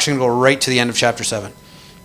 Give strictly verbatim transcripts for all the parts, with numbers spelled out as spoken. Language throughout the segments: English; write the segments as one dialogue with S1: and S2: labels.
S1: actually going to go right to the end of chapter seven.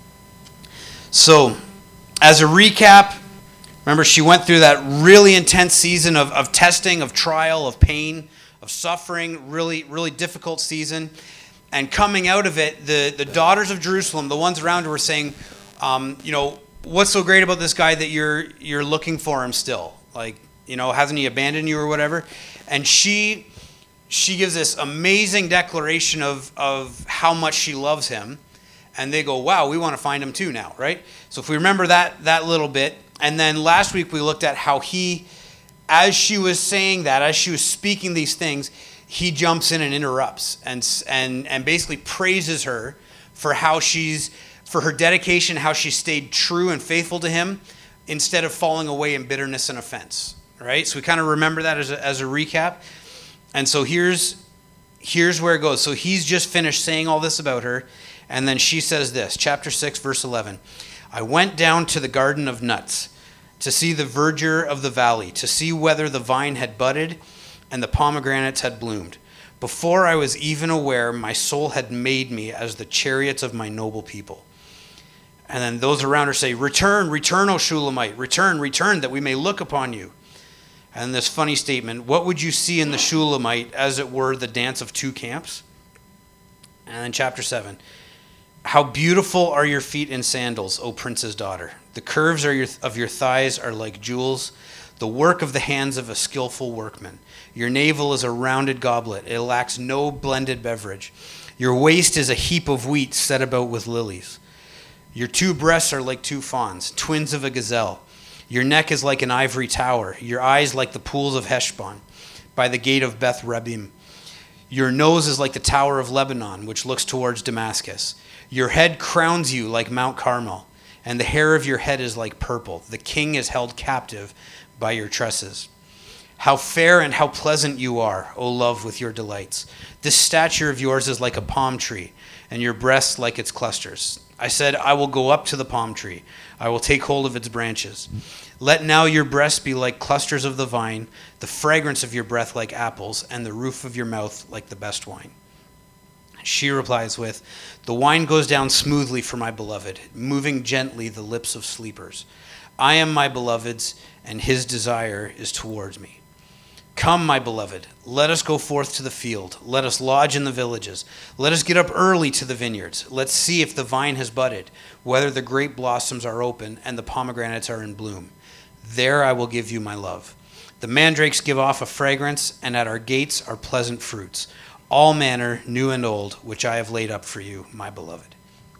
S1: So, as a recap, remember she went through that really intense season of, of testing, of trial, of pain, of suffering, really, really difficult season. And coming out of it, the, the daughters of Jerusalem, the ones around her were saying, um, you know, what's so great about this guy that you're you're looking for him still? Like, you know, hasn't he abandoned you or whatever? And she she gives this amazing declaration of, of how much she loves him. And they go, wow, we want to find him too now, right? So if we remember that that little bit. And then last week we looked at how he, as she was saying that, as she was speaking these things, he jumps in and interrupts and and and basically praises her for how she's, for her dedication, how she stayed true and faithful to him instead of falling away in bitterness and offense, right? So we kind of remember that as a, as a recap. And so here's here's where it goes. So he's just finished saying all this about her. And then she says this, chapter six, verse eleven. I went down to the garden of nuts to see the verdure of the valley, to see whether the vine had budded and the pomegranates had bloomed. Before I was even aware, my soul had made me as the chariots of my noble people. And then those around her say, return, return, O Shulamite, return, return, that we may look upon you. And this funny statement, what would you see in the Shulamite, as it were the dance of two camps? And then chapter seven. How beautiful are your feet in sandals, O prince's daughter. The curves are your, of your thighs are like jewels, the work of the hands of a skillful workman. Your navel is a rounded goblet. It lacks no blended beverage. Your waist is a heap of wheat set about with lilies. Your two breasts are like two fawns, twins of a gazelle. Your neck is like an ivory tower. Your eyes like the pools of Heshbon, by the gate of Beth Rebim. Your nose is like the tower of Lebanon, which looks towards Damascus. Your head crowns you like Mount Carmel, and the hair of your head is like purple. The king is held captive by your tresses. How fair and how pleasant you are, O love, with your delights. This stature of yours is like a palm tree, and your breasts like its clusters. I said, I will go up to the palm tree. I will take hold of its branches. Let now your breasts be like clusters of the vine, the fragrance of your breath like apples, and the roof of your mouth like the best wine. She replies with, the wine goes down smoothly for my beloved, moving gently the lips of sleepers. I am my beloved's, and his desire is towards me. Come, my beloved, let us go forth to the field. Let us lodge in the villages. Let us get up early to the vineyards. Let's see if the vine has budded, whether the grape blossoms are open and the pomegranates are in bloom. There I will give you my love. The mandrakes give off a fragrance, and at our gates are pleasant fruits, all manner, new and old, which I have laid up for you, my beloved.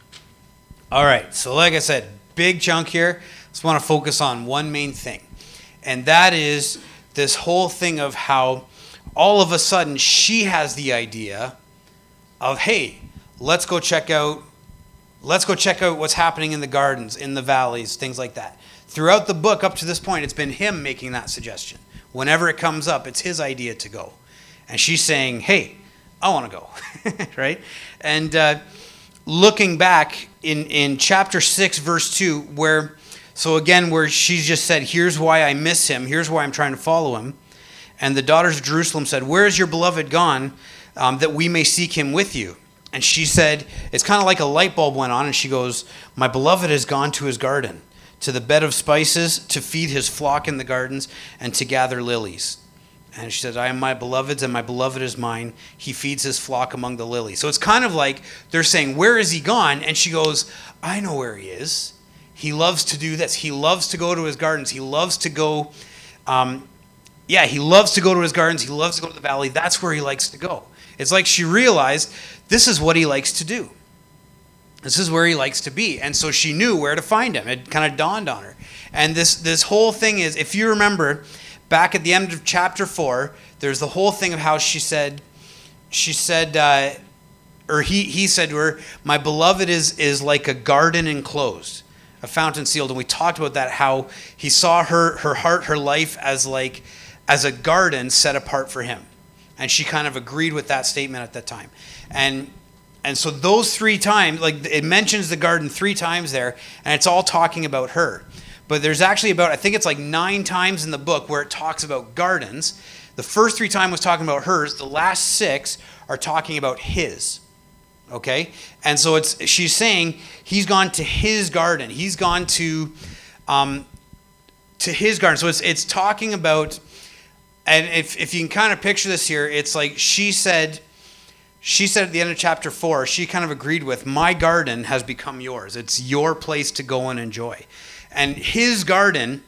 S1: All right, so like I said, big chunk here. Just want to focus on one main thing, and that is this whole thing of how all of a sudden she has the idea of, hey, let's go check out, let's go check out what's happening in the gardens, in the valleys, things like that. Throughout the book up to this point, it's been him making that suggestion. Whenever it comes up, it's his idea to go. And she's saying, hey, I want to go, right? And uh, looking back in, in chapter six, verse two, where, so again, where she's just said, here's why I miss him, here's why I'm trying to follow him. And the daughters of Jerusalem said, where is your beloved gone, um, that we may seek him with you? And she said, it's kind of like a light bulb went on, and she goes, my beloved has gone to his garden, to the bed of spices, to feed his flock in the gardens, and to gather lilies. And she said, I am my beloved's, and my beloved is mine. He feeds his flock among the lilies. So it's kind of like they're saying, where is he gone? And she goes, I know where he is. He loves to do this. He loves to go to his gardens. He loves to go, um, yeah, he loves to go to his gardens. He loves to go to the valley. That's where he likes to go. It's like she realized this is what he likes to do. This is where he likes to be. And so she knew where to find him. It kind of dawned on her. And this this whole thing is, if you remember, back at the end of chapter four, there's the whole thing of how she said, she said, uh, or he he said to her, my beloved is is like a garden enclosed, a fountain sealed. And we talked about that, how he saw her her heart, her life as like as a garden set apart for him. And she kind of agreed with that statement at that time. And and so those three times, like it mentions the garden three times there, and it's all talking about her. But there's actually about, I think it's like nine times in the book where it talks about gardens. The first three times was talking about hers. The last six are talking about his. Okay? And so it's she's saying he's gone to his garden. He's gone to um, to his garden. So it's it's talking about, and if if you can kind of picture this here, it's like she said, she said at the end of chapter four, she kind of agreed with, my garden has become yours. It's your place to go and enjoy. And his garden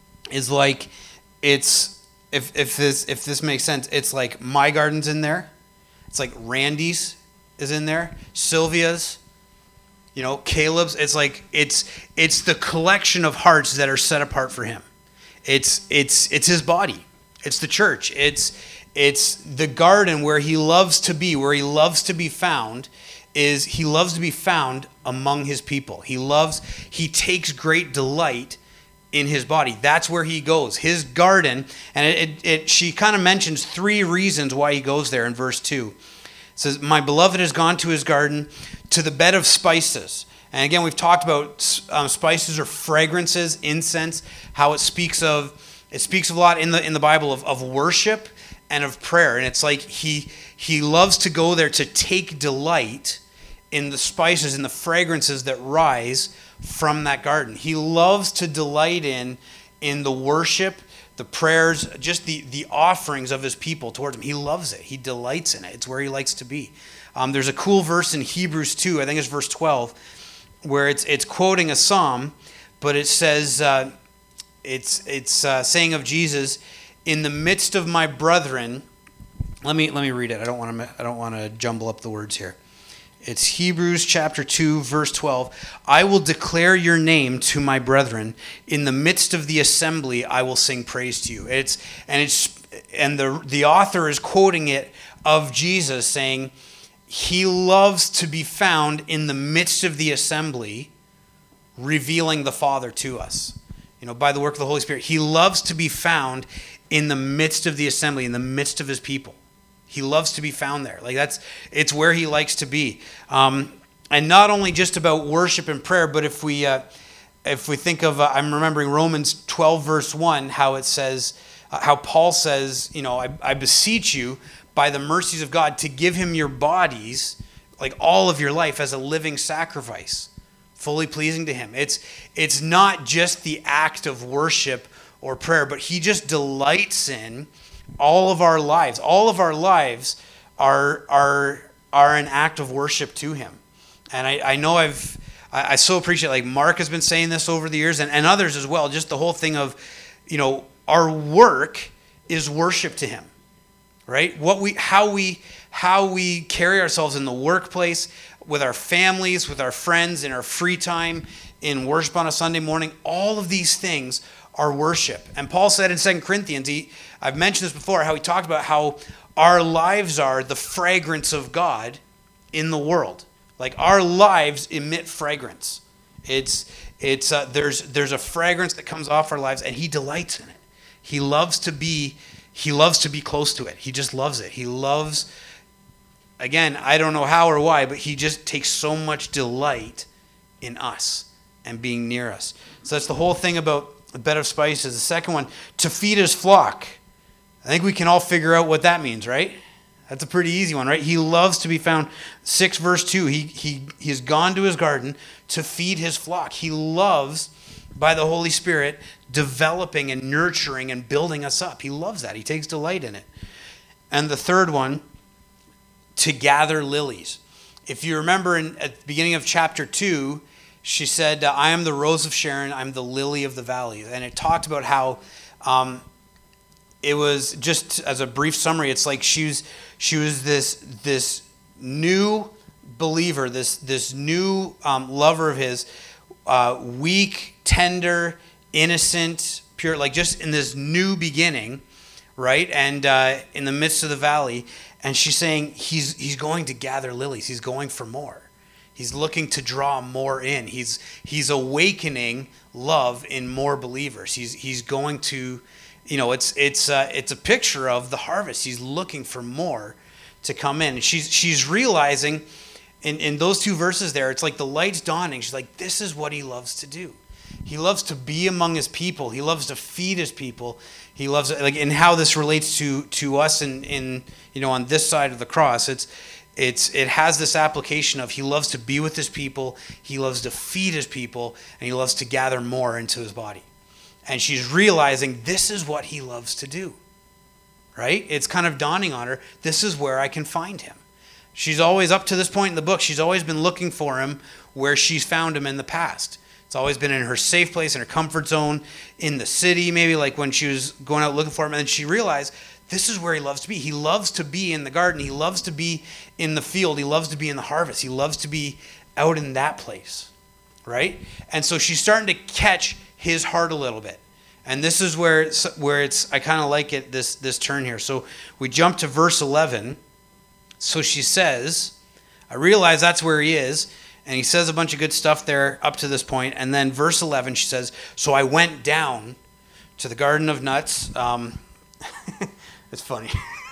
S1: is like, it's, if if this if this makes sense, it's like my garden's in there. It's like Randy's is in there, Sylvia's, you know, Caleb's. It's like it's it's the collection of hearts that are set apart for him. It's it's it's his body. It's the church. It's it's the garden where he loves to be, where he loves to be found. Is he loves to be found among his people. He loves. He takes great delight in his body. That's where he goes. His garden, and it, it, it she kind of mentions three reasons why he goes there in verse two. It says, my beloved has gone to his garden, to the bed of spices. And again, we've talked about um, spices or fragrances, incense, how it speaks of, it speaks a lot in the in the Bible of, of worship and of prayer. And it's like he he loves to go there to take delight in the spices and the fragrances that rise from that garden. He loves to delight in in the worship, the prayers, just the, the offerings of his people towards him. He loves it. He delights in it. It's where he likes to be. Um, there's a cool verse in Hebrews two, I think it's verse twelve, where it's it's quoting a psalm, but it says, uh, it's it's uh, saying of Jesus, in the midst of my brethren. Let me let me read it. I don't want to I don't want to jumble up the words here. It's Hebrews chapter two, verse twelve. I will declare your name to my brethren. In the midst of the assembly, I will sing praise to you. It's and it's and the the author is quoting it of Jesus, saying he loves to be found in the midst of the assembly, revealing the Father to us. You know, by the work of the Holy Spirit. He loves to be found in the midst of the assembly, in the midst of his people. He loves to be found there. Like that's, it's where he likes to be. Um, and not only just about worship and prayer, but if we, uh, if we think of, uh, I'm remembering Romans twelve verse one, how it says, uh, how Paul says, you know, I, I beseech you by the mercies of God to give him your bodies, like all of your life, as a living sacrifice, fully pleasing to him. It's, it's not just the act of worship or prayer, but he just delights in all of our lives. All of our lives are are are an act of worship to him. And I, I know I've I, I so appreciate, like Mark has been saying this over the years, and, and others as well, just the whole thing of, you know, our work is worship to him. Right? What we how we how we carry ourselves in the workplace, with our families, with our friends, in our free time, in worship on a Sunday morning, all of these things are worship. And Paul said in Second Corinthians, he, I've mentioned this before, how he talked about how our lives are the fragrance of God in the world. Like our lives emit fragrance. It's it's uh, there's there's a fragrance that comes off our lives, and he delights in it. He loves to be he loves to be close to it. He just loves it. He loves, again, I don't know how or why, but he just takes so much delight in us and being near us. So that's the whole thing about the bed of spices. The second one, to feed his flock. I think we can all figure out what that means, right? That's a pretty easy one, right? He loves to be found. six verse two, he, he, he has gone to his garden to feed his flock. He loves, by the Holy Spirit, developing and nurturing and building us up. He loves that. He takes delight in it. And the third one, to gather lilies. If you remember in, at the beginning of chapter two, she said, I am the rose of Sharon, I'm the lily of the valley. And it talked about how um, it was, just as a brief summary, it's like she was, she was this, this new believer, this, this new um, lover of his, uh, weak, tender, innocent, pure, like just in this new beginning, right? And uh, in the midst of the valley. And she's saying he's he's going to gather lilies. He's going for more. He's looking to draw more in. He's he's awakening love in more believers. He's he's going to, you know, it's it's uh, it's a picture of the harvest. He's looking for more to come in. And she's she's realizing in, in those two verses there, it's like the light's dawning. She's like, this is what he loves to do. He loves to be among his people. He loves to feed his people. He loves, like, and how this relates to to us in in you know on this side of the cross. It's it's it has this application of he loves to be with his people, he loves to feed his people, and he loves to gather more into his body. And she's realizing this is what he loves to do, right? It's kind of dawning on her, this is where I can find him. She's always, up to this point in the book, she's always been looking for him where she's found him in the past. It's always been in her safe place, in her comfort zone, in the city, maybe like when she was going out looking for him. And then she realized this is where he loves to be. He loves to be in the garden. He loves to be in the field. He loves to be in the harvest. He loves to be out in that place, right? And so she's starting to catch his heart a little bit. And this is where it's, where it's I kind of like it, this, this turn here. So we jump to verse eleven. So she says, I realize that's where he is. And he says a bunch of good stuff there up to this point. And then verse eleven, she says, so I went down to the Garden of Nuts. Um, it's funny.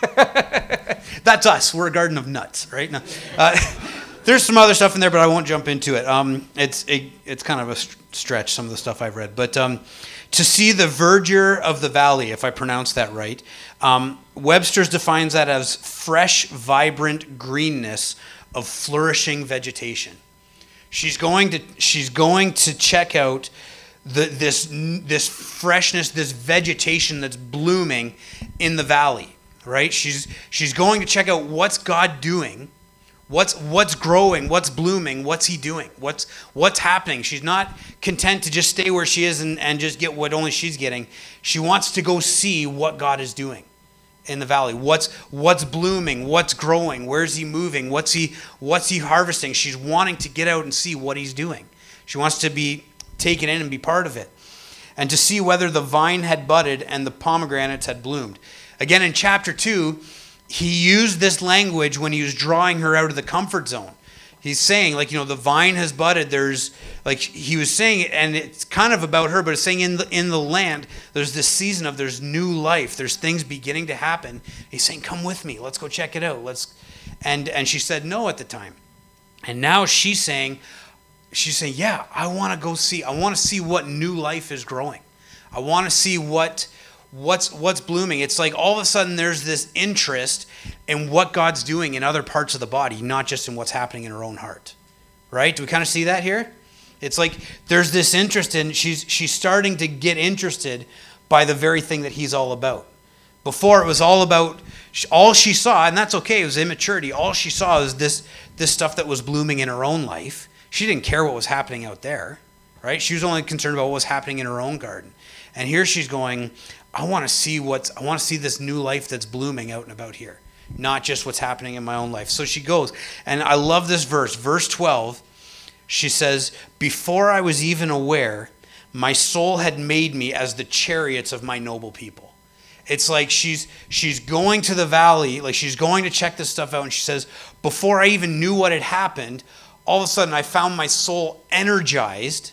S1: That's us. We're a garden of nuts, right? No. Uh, there's some other stuff in there, but I won't jump into it. Um, it's it, it's kind of a stretch, some of the stuff I've read. But um, to see the verdure of the valley, if I pronounce that right, um, Webster's defines that as fresh, vibrant greenness of flourishing vegetation. She's going to she's going to check out the, this this freshness, this vegetation that's blooming in the valley, right? She's she's going to check out what's God doing, what's what's growing, what's blooming, what's he doing, what's what's happening. She's not content to just stay where she is and, and just get what only she's getting. She wants to go see what God is doing in the valley. What's what's blooming, what's growing, where's he moving, what's he what's he harvesting. She's wanting to get out and see what he's doing. She wants to be taken in and be part of it. And to see whether the vine had budded and the pomegranates had bloomed. Again, in chapter two, he used this language when he was drawing her out of the comfort zone. He's saying, like, you know, the vine has budded. There's, like, he was saying it, and it's kind of about her, but it's saying in the in the land, there's this season of there's new life. There's things beginning to happen. He's saying, come with me. Let's go check it out. Let's, and and she said no at the time. And now she's saying, she's saying, yeah, I want to go see. I want to see what new life is growing. I want to see what what's what's blooming. It's like all of a sudden there's this interest in what God's doing in other parts of the body, not just in what's happening in her own heart. Right? Do we kind of see that here? It's like there's this interest in, she's she's starting to get interested by the very thing that he's all about. Before it was all about, all she saw, and that's okay, it was immaturity. All she saw was this this stuff that was blooming in her own life. She didn't care what was happening out there, right? She was only concerned about what was happening in her own garden. And here she's going, I want to see what's, I want to see this new life that's blooming out and about here, not just what's happening in my own life. So she goes, and I love this verse, verse twelve. She says, before I was even aware, my soul had made me as the chariots of my noble people. It's like she's she's going to the valley, like she's going to check this stuff out, and she says, before I even knew what had happened, all of a sudden I found my soul energized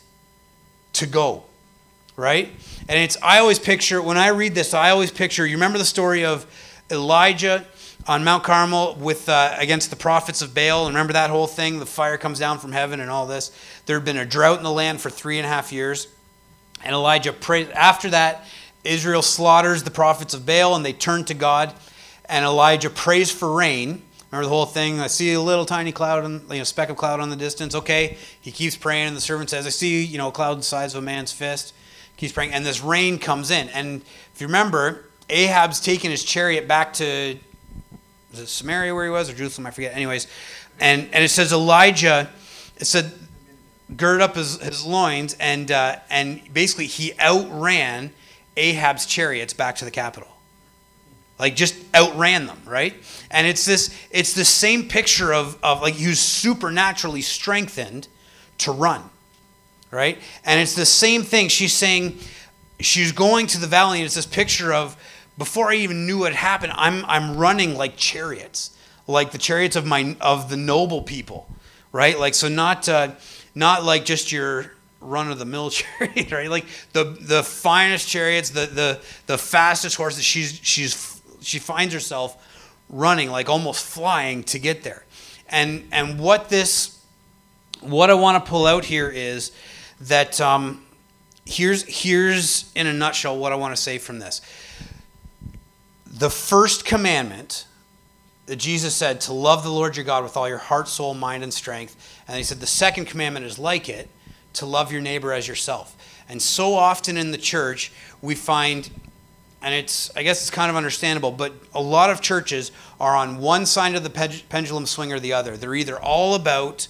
S1: to go, right? And it's, I always picture, when I read this, I always picture, you remember the story of Elijah on Mount Carmel with uh, against the prophets of Baal? And remember that whole thing? The fire comes down from heaven and all this. There had been a drought in the land for three and a half years. And Elijah prayed. After that, Israel slaughters the prophets of Baal and they turn to God. And Elijah prays for rain. Remember the whole thing? I see a little tiny cloud, and you know, speck of cloud on the distance. Okay. He keeps praying, and the servant says, I see, you know, a cloud the size of a man's fist. Keeps praying, and this rain comes in. And if you remember, Ahab's taken his chariot back to, was it Samaria where he was, or Jerusalem? I forget. Anyways, and, and it says Elijah, it said, girded up his, his loins, and uh, and basically he outran Ahab's chariots back to the capital. Like just outran them, right? And it's this, it's the same picture of, of like he was supernaturally strengthened to run, right? And it's the same thing. She's saying, she's going to the valley, and it's this picture of, before I even knew what happened, I'm I'm running like chariots, like the chariots of my of the noble people, right? Like so, not uh, not like just your run of the mill chariot, right? Like the the finest chariots, the the the fastest horses. She's she's she finds herself running, like almost flying to get there. And and what this what I want to pull out here is that um, here's here's in a nutshell what I want to say from this. The first commandment that Jesus said to love the Lord your God with all your heart, soul, mind, and strength. And he said the second commandment is like it, to love your neighbor as yourself. And so often in the church, we find, and it's, I guess it's kind of understandable, but a lot of churches are on one side of the pendulum swing or the other. They're either all about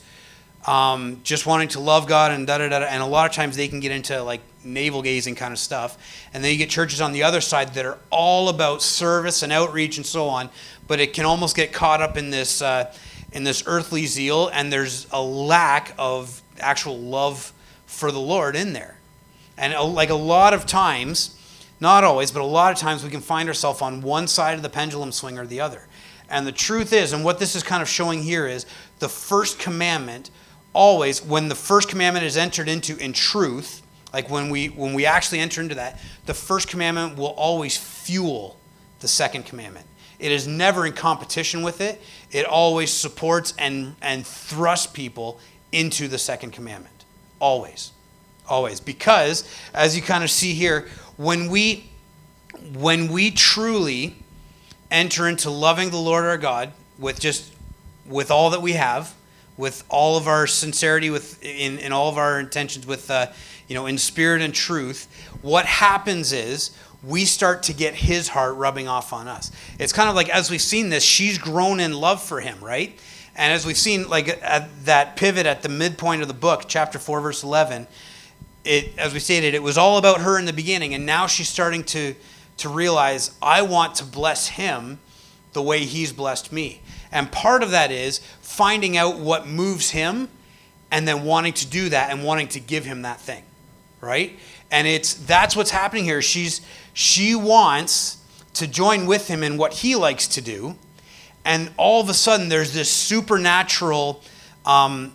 S1: um, just wanting to love God and da-da-da, and a lot of times they can get into like navel-gazing kind of stuff. And then you get churches on the other side that are all about service and outreach and so on, but it can almost get caught up in this uh, in this earthly zeal, and there's a lack of actual love for the Lord in there. And uh, like a lot of times, not always, but a lot of times we can find ourselves on one side of the pendulum swing or the other. And the truth is, and what this is kind of showing here is, the first commandment always, when the first commandment is entered into in truth, like when we when we actually enter into that, the first commandment will always fuel the second commandment. It is never in competition with it. It always supports and, and thrusts people into the second commandment. Always. Always. Because, as you kind of see here, when we when we truly enter into loving the Lord our God with just with all that we have, with all of our sincerity, with in, in all of our intentions, with uh, you know, in spirit and truth, what happens is we start to get his heart rubbing off on us. It's kind of like, as we've seen this, she's grown in love for him, right? And as we've seen, like at that pivot at the midpoint of the book, chapter four, verse eleven, it, as we stated, it was all about her in the beginning, and now she's starting to to realize, I want to bless him the way he's blessed me. And part of that is finding out what moves him and then wanting to do that and wanting to give him that thing, right? And it's that's what's happening here. She's she wants to join with him in what he likes to do, and all of a sudden there's this supernatural um,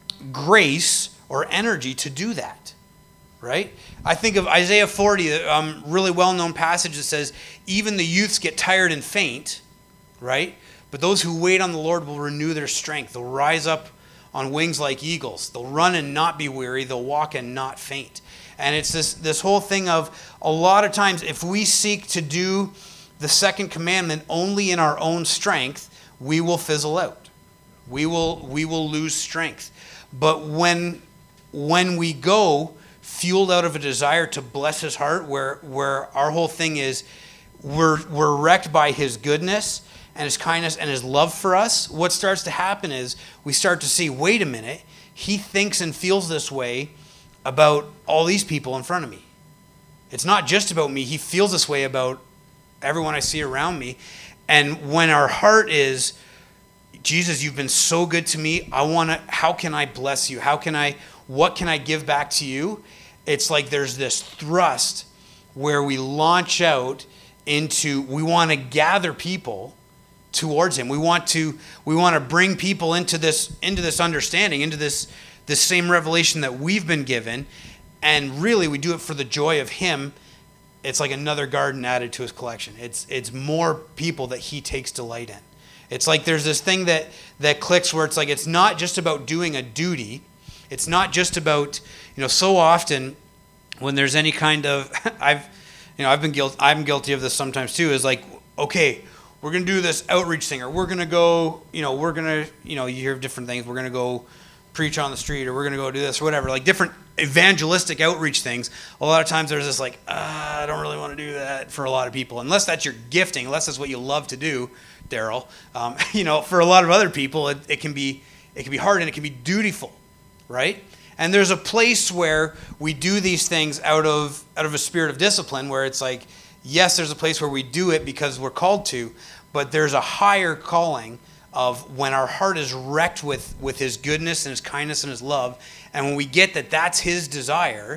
S1: grace or energy to do that, right? I think of Isaiah forty, a um, really well-known passage that says, even the youths get tired and faint, right? But those who wait on the Lord will renew their strength. They'll rise up on wings like eagles. They'll run and not be weary. They'll walk and not faint. And it's this, this whole thing of, a lot of times, if we seek to do the second commandment only in our own strength, we will fizzle out. We will, we will lose strength. But when, when we go fueled out of a desire to bless his heart, where, where our whole thing is, we're, we're wrecked by his goodness and his kindness and his love for us, what starts to happen is we start to see, wait a minute, he thinks and feels this way about all these people in front of me. It's not just about me. He feels this way about everyone I see around me. And when our heart is, Jesus, you've been so good to me. I want to, how can I bless you? How can I, what can I give back to you? It's like there's this thrust where we launch out into, we want to gather people towards him. We want to we want to bring people into this into this understanding, into this this same revelation that we've been given, and really we do it for the joy of him. It's like another garden added to his collection. It's it's more people that he takes delight in. It's like there's this thing that that clicks where it's like it's not just about doing a duty. It's not just about, you know, so often when there's any kind of I've you know I've been guilty I'm guilty of this sometimes too, is like, okay, we're going to do this outreach thing, or we're going to go, you know, we're going to, you know, you hear different things. We're going to go preach on the street, or we're going to go do this or whatever, like different evangelistic outreach things. A lot of times there's this like, uh, I don't really want to do that for a lot of people, unless that's your gifting, unless that's what you love to do, Daryl. Um, you know, for a lot of other people, it, it can be it can be hard and it can be dutiful, right? And there's a place where we do these things out of out of a spirit of discipline, where it's like, yes, there's a place where we do it because we're called to, but there's a higher calling of when our heart is wrecked with, with his goodness and his kindness and his love, and when we get that that's his desire,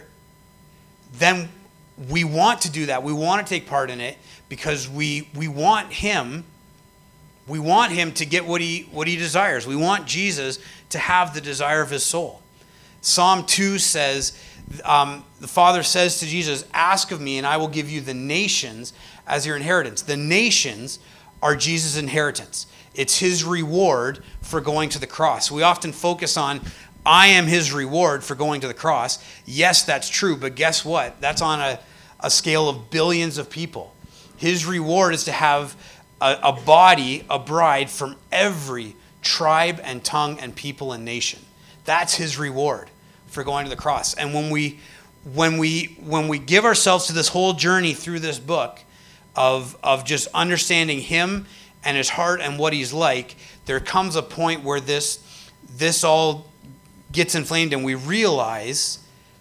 S1: then we want to do that. We want to take part in it because we we want him, we want him to get what he what he desires. We want Jesus to have the desire of his soul. Psalm two says, um, the Father says to Jesus, ask of me and I will give you the nations as your inheritance. The nations are Jesus' inheritance. It's his reward for going to the cross. We often focus on, I am his reward for going to the cross. Yes, that's true, but guess what? That's on a, a scale of billions of people. His reward is to have a, a body, a bride from every tribe and tongue and people and nation. That's his reward for going to the cross. And when we when we when we give ourselves to this whole journey through this book of of just understanding him and his heart and what he's like, there comes a point where this this all gets inflamed and we realize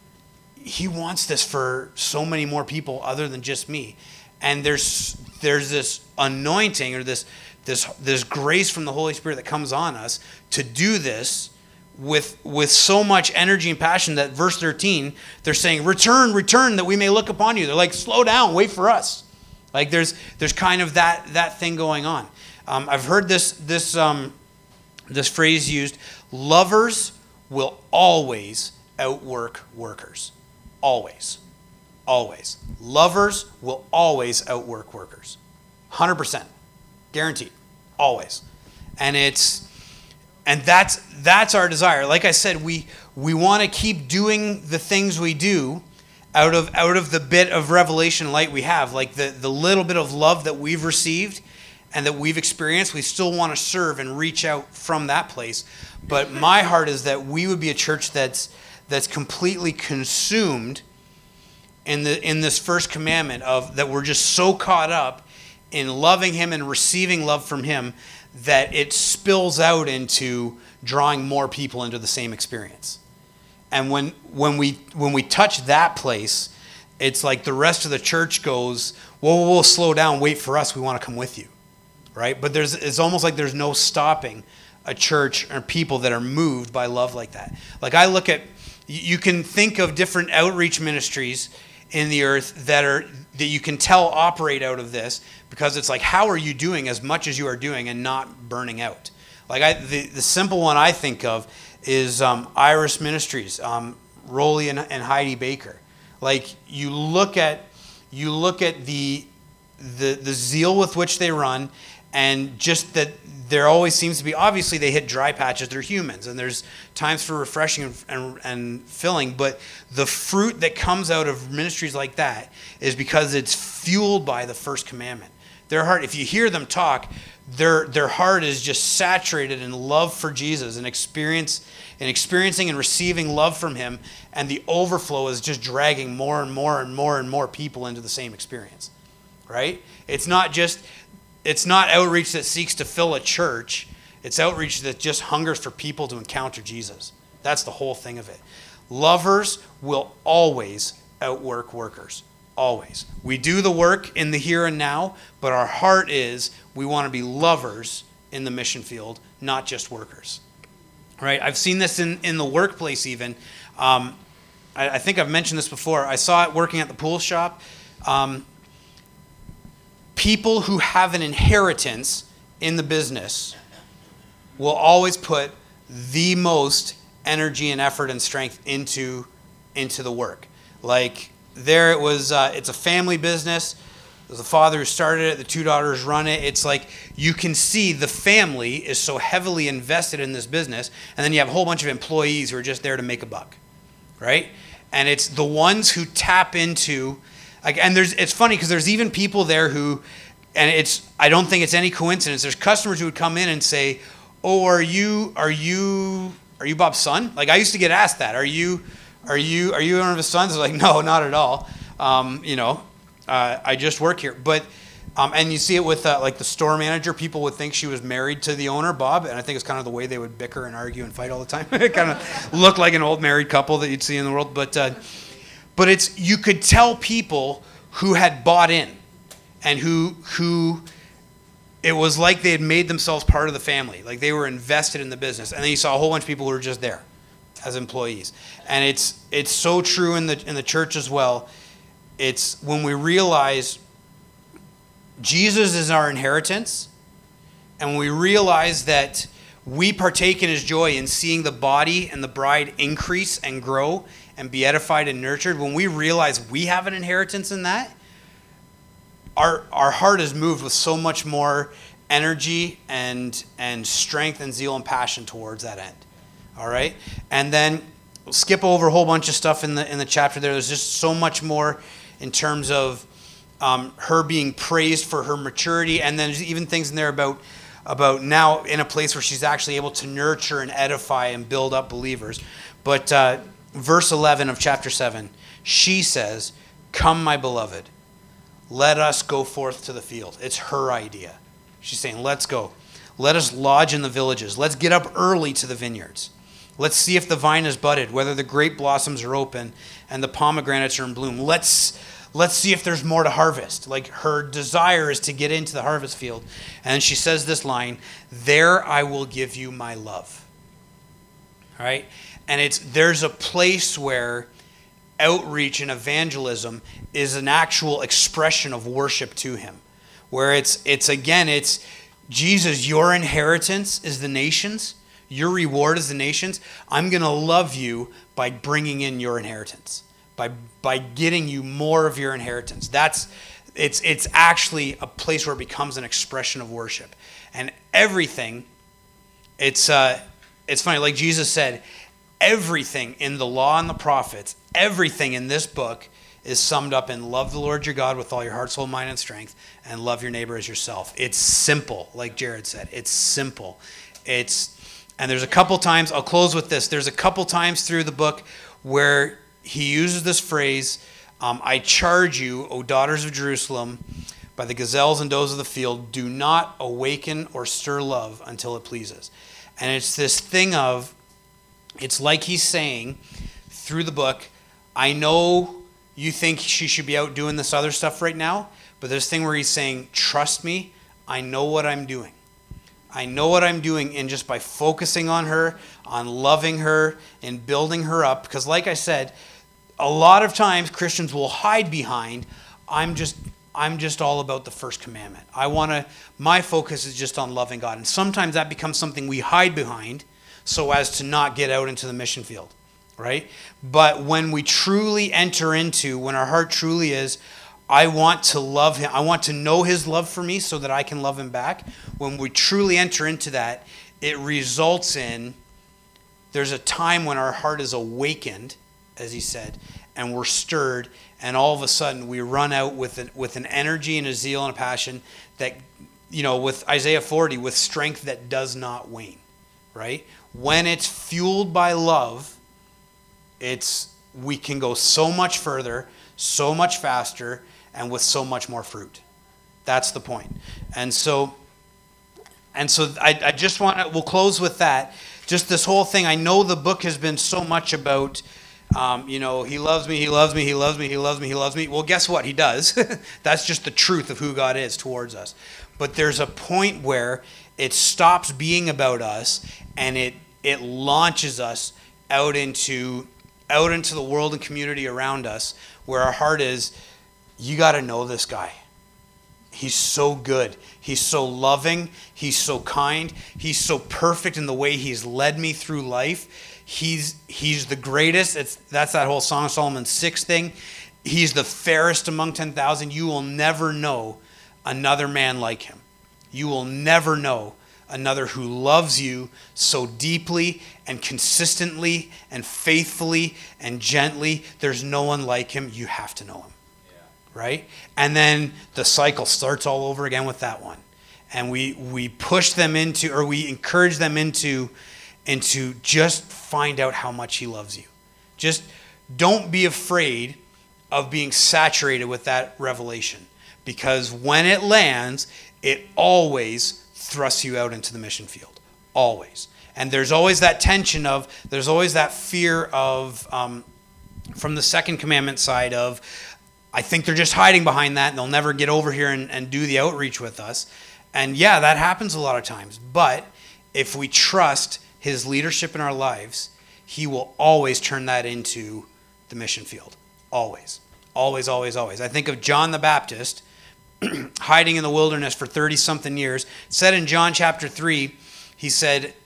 S1: he wants this for so many more people other than just me. And there's there's this anointing or this this this grace from the Holy Spirit that comes on us to do this with with so much energy and passion that verse thirteen, they're saying, return, return, that we may look upon you. They're like, slow down, wait for us. Like there's there's kind of that that thing going on. Um, I've heard this this um, this phrase used: lovers will always outwork workers. Always. Always. Lovers will always outwork workers. one hundred percent. Guaranteed. Always. And it's and that's that's our desire. Like I said, we we want to keep doing the things we do out of out of the bit of revelation light we have, like the, the little bit of love that we've received and that we've experienced. We still want to serve and reach out from that place. But my heart is that we would be a church that's that's completely consumed in the in this first commandment of that we're just so caught up in loving him and receiving love from him that it spills out into drawing more people into the same experience. And when when we when we touch that place, it's like the rest of the church goes, whoa, whoa, whoa, slow down, wait for us, we want to come with you. Right? But there's it's almost like there's no stopping a church or people that are moved by love like that. Like I look at, you can think of different outreach ministries in the earth that are that you can tell operate out of this, because it's like, how are you doing as much as you are doing and not burning out? Like I, the, the simple one I think of is um, Iris Ministries, um, Rolly and, and Heidi Baker. Like you look at you look at the the the zeal with which they run, and just that there always seems to be, obviously they hit dry patches, they're humans, and there's times for refreshing and, and, and filling, but the fruit that comes out of ministries like that is because it's fueled by the first commandment. Their heart, if you hear them talk, their their heart is just saturated in love for Jesus and experience and experiencing and receiving love from him, and the overflow is just dragging more and more and more and more people into the same experience. Right? It's not just It's not outreach that seeks to fill a church. It's outreach that just hungers for people to encounter Jesus. That's the whole thing of it. Lovers will always outwork workers. Always. We do the work in the here and now, but our heart is we want to be lovers in the mission field, not just workers. Right? I've seen this in, in the workplace even. Um, I, I think I've mentioned this before. I saw it working at the pool shop. Um, People who have an inheritance in the business will always put the most energy and effort and strength into, into the work. Like there it was, uh, it's a family business. There's the father who started it, the two daughters run it. It's like you can see the family is so heavily invested in this business, and then you have a whole bunch of employees who are just there to make a buck, right? And it's the ones who tap into, like, and there's it's funny because there's even people there who, and it's I don't think it's any coincidence. There's customers who would come in and say, "Oh, are you are you are you Bob's son?" Like I used to get asked that. Are you are you are you one of his sons? I was like, no, not at all. Um, you know, uh, I just work here. But um, and you see it with uh, like the store manager. People would think she was married to the owner, Bob, and I think it's kind of the way they would bicker and argue and fight all the time. It kind of looked like an old married couple that you'd see in the world, but. Uh, But it's you could tell people who had bought in and who who it was like they had made themselves part of the family. Like they were invested in the business. And then you saw a whole bunch of people who were just there as employees. And it's it's so true in the in the church as well. It's when we realize Jesus is our inheritance, and when we realize that we partake in his joy in seeing the body and the bride increase and grow and be edified and nurtured, when we realize we have an inheritance in that, our our heart is moved with so much more energy and and strength and zeal and passion towards that end. All right? And then we'll skip over a whole bunch of stuff in the in the chapter there. There's just so much more in terms of um, her being praised for her maturity, and then there's even things in there about about now in a place where she's actually able to nurture and edify and build up believers. But uh, verse eleven of chapter seven, she says, "Come, my beloved, let us go forth to the field." It's her idea. She's saying, let's go. Let us lodge in the villages. Let's get up early to the vineyards. Let's see if the vine is budded, whether the grape blossoms are open and the pomegranates are in bloom. Let's let's see if there's more to harvest. Like, her desire is to get into the harvest field. And she says this line, "There I will give you my love." All right? And it's there's a place where outreach and evangelism is an actual expression of worship to him. Where it's it's again, it's Jesus, your inheritance is the nations. Your reward is the nations. I'm going to love you by bringing in your inheritance, by by getting you more of your inheritance. That's it's it's actually a place where it becomes an expression of worship, and everything. It's uh, it's funny, like Jesus said, everything in the law and the prophets, everything in this book is summed up in love the Lord your God with all your heart, soul, mind, and strength, and love your neighbor as yourself. It's simple, like Jared said. It's simple. It's And there's a couple times, I'll close with this, there's a couple times through the book where he uses this phrase, um, I charge you, O daughters of Jerusalem, by the gazelles and does of the field, do not awaken or stir love until it pleases. And it's this thing of, it's like he's saying through the book, I know you think she should be out doing this other stuff right now, but there's this thing where he's saying, trust me, I know what I'm doing. I know what I'm doing, and just by focusing on her, on loving her, and building her up. Because like I said, a lot of times Christians will hide behind, I'm just I'm just all about the first commandment. I want to, my focus is just on loving God. And sometimes that becomes something we hide behind so as to not get out into the mission field, right? But when we truly enter into, when our heart truly is, I want to love him. I want to know his love for me so that I can love him back. When we truly enter into that, it results in, there's a time when our heart is awakened, as he said, and we're stirred, and all of a sudden we run out with an, with an energy and a zeal and a passion that, you know, with Isaiah forty, with strength that does not wane, right? When it's fueled by love, it's we can go so much further, so much faster, and with so much more fruit. That's the point. And so, and so I, I just want to, we'll close with that. Just this whole thing, I know the book has been so much about, um, you know, he loves me, he loves me, he loves me, he loves me, he loves me. Well, guess what? He does. That's just the truth of who God is towards us. But there's a point where it stops being about us, and it it launches us out into out into the world and community around us, where our heart is, you got to know this guy. He's so good. He's so loving. He's so kind. He's so perfect in the way he's led me through life. He's he's the greatest. It's that's that whole Song of Solomon six thing. He's the fairest among ten thousand. You will never know another man like him. You will never know another who loves you so deeply and consistently and faithfully and gently. There's no one like him. You have to know him. Yeah. Right? And then the cycle starts all over again with that one. And we we push them into, or we encourage them into, into just find out how much he loves you. Just don't be afraid of being saturated with that revelation. Because when it lands, it always thrusts you out into the mission field. Always. And there's always that tension of, there's always that fear of, um, from the second commandment side of, I think they're just hiding behind that and they'll never get over here and, and do the outreach with us. And yeah, that happens a lot of times. But if we trust his leadership in our lives, he will always turn that into the mission field. Always. Always, always, always. I think of John the Baptist hiding in the wilderness for thirty-something years. It said in John chapter three, he said,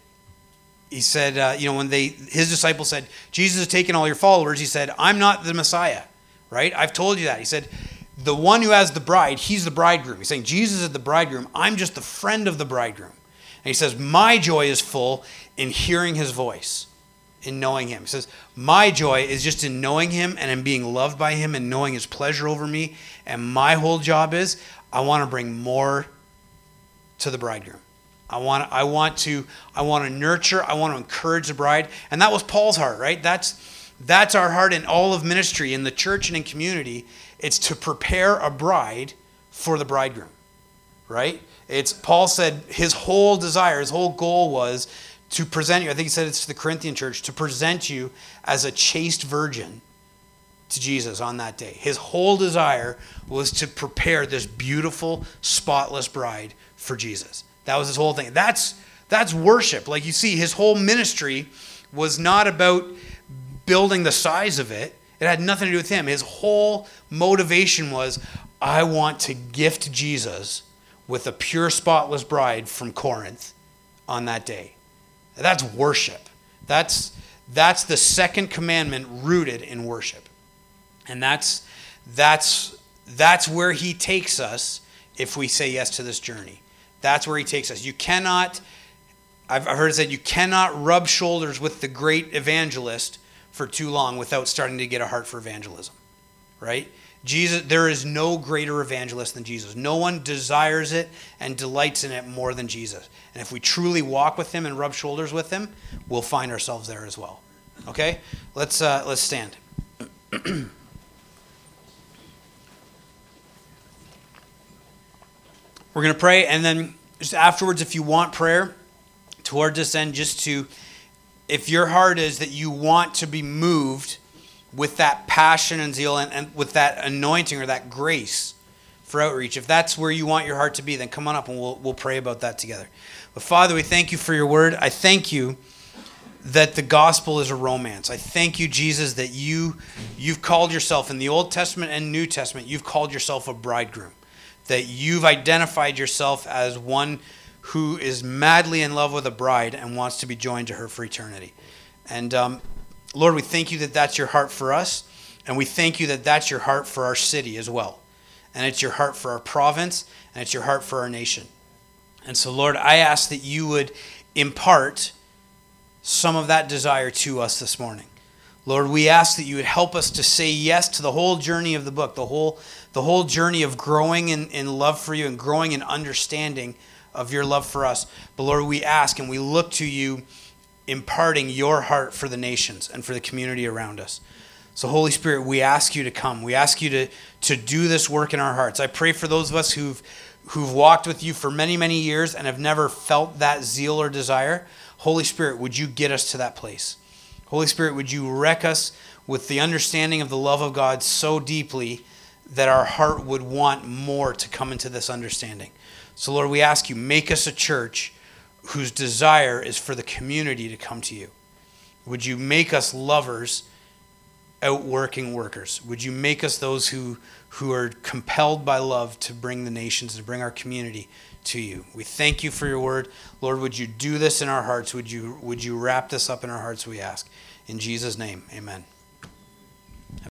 S1: he said, uh, you know, when they, his disciples said, Jesus has taken all your followers, he said, I'm not the Messiah, right? I've told you that. He said, the one who has the bride, he's the bridegroom. He's saying, Jesus is the bridegroom. I'm just the friend of the bridegroom. And he says, my joy is full in hearing his voice, in knowing him. He says, my joy is just in knowing him and in being loved by him and knowing his pleasure over me. And my whole job is I want to bring more to the bridegroom. I want, I want to, I want to nurture, I want to encourage the bride. And that was Paul's heart, right? That's, that's our heart in all of ministry, in the church and in community. It's to prepare a bride for the bridegroom, right? It's, Paul said his whole desire, his whole goal was to present you, I think he said it's to the Corinthian church, to present you as a chaste virgin to Jesus on that day. His whole desire was to prepare this beautiful, spotless bride for Jesus. That was his whole thing. That's that's worship. Like you see, his whole ministry was not about building the size of it. It had nothing to do with him. His whole motivation was, I want to gift Jesus with a pure, spotless bride from Corinth on that day. That's worship. That's that's the second commandment rooted in worship. And that's that's that's where he takes us if we say yes to this journey. That's where he takes us. You cannot, I've heard it said, you cannot rub shoulders with the great evangelist for too long without starting to get a heart for evangelism, right? Jesus, there is no greater evangelist than Jesus. No one desires it and delights in it more than Jesus. And if we truly walk with him and rub shoulders with him, we'll find ourselves there as well. Okay? Let's uh, let's stand. We're going to pray, and then just afterwards, if you want prayer toward this end, just to, if your heart is that you want to be moved with that passion and zeal and, and with that anointing or that grace for outreach, if that's where you want your heart to be, then come on up and we'll we'll pray about that together. But Father, we thank you for your word. I thank you that the gospel is a romance. I thank you, Jesus, that you, you've called yourself in the Old Testament and New Testament, you've called yourself a bridegroom. That you've identified yourself as one who is madly in love with a bride and wants to be joined to her for eternity. And um, Lord, we thank you that that's your heart for us, and we thank you that that's your heart for our city as well. And it's your heart for our province, and it's your heart for our nation. And so, Lord, I ask that you would impart some of that desire to us this morning. Lord, we ask that you would help us to say yes to the whole journey of the book, the whole the whole journey of growing in, in love for you and growing in understanding of your love for us. But Lord, we ask and we look to you imparting your heart for the nations and for the community around us. So Holy Spirit, we ask you to come. We ask you to, to do this work in our hearts. I pray for those of us who've who've walked with you for many, many years and have never felt that zeal or desire. Holy Spirit, would you get us to that place? Holy Spirit, would you wreck us with the understanding of the love of God so deeply that our heart would want more to come into this understanding. So Lord, we ask you, make us a church whose desire is for the community to come to you. Would you make us lovers, outworking workers? Would you make us those who, who are compelled by love to bring the nations, to bring our community to you? We thank you for your word. Lord, would you do this in our hearts? Would you, would you wrap this up in our hearts, we ask. In Jesus' name, amen.